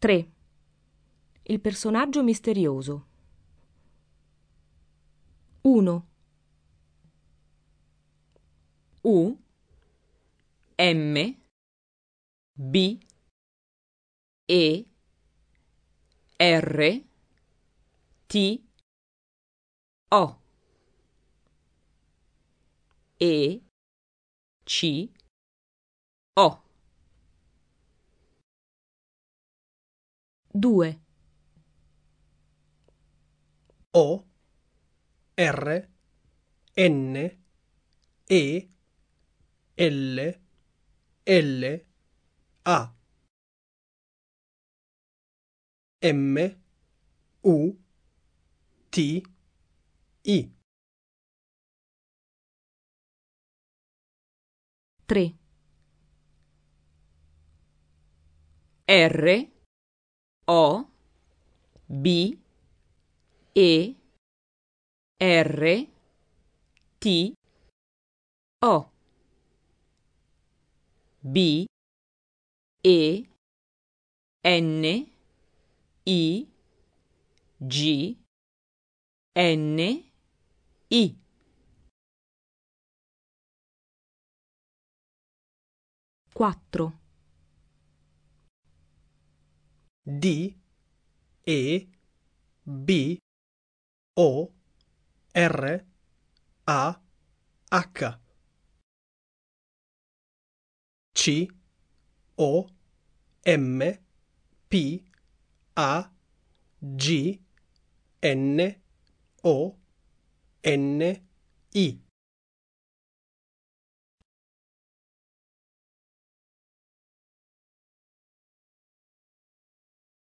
3. Il personaggio misterioso. 1. U M B E R T O E C O. 2. O R N E L L A M U T I. 3. R O B E R T O B E N I G N I. 4. D E B O R A H C O M P A G N O N I.